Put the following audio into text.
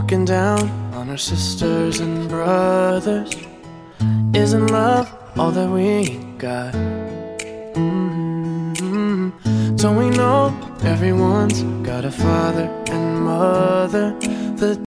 looking down on our sisters and brothers. Isn't love all that we got? Don't we know everyone's got a father and mother? The